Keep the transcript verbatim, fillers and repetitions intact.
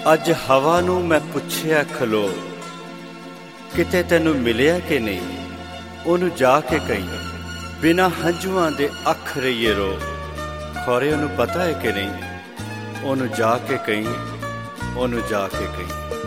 ਅੱਜ ਹਵਾ ਨੂੰ ਮੈਂ ਪੁੱਛਿਆ ਖਲੋ, ਕਿਤੇ ਤੈਨੂੰ ਮਿਲਿਆ ਕਿ ਨਹੀਂ? ਉਹਨੂੰ ਜਾ ਕੇ ਕਹੀਂ ਬਿਨਾਂ ਹੰਝੂਆਂ ਦੇ ਅੱਖ ਰਹੀਏ ਰੋ, ਖੌਰੇ ਉਹਨੂੰ ਪਤਾ ਹੈ ਕਿ ਨਹੀਂ? ਉਹਨੂੰ ਜਾ ਕੇ ਕਹੀਂ, ਉਹਨੂੰ ਜਾ ਕੇ ਕਹੀਂ।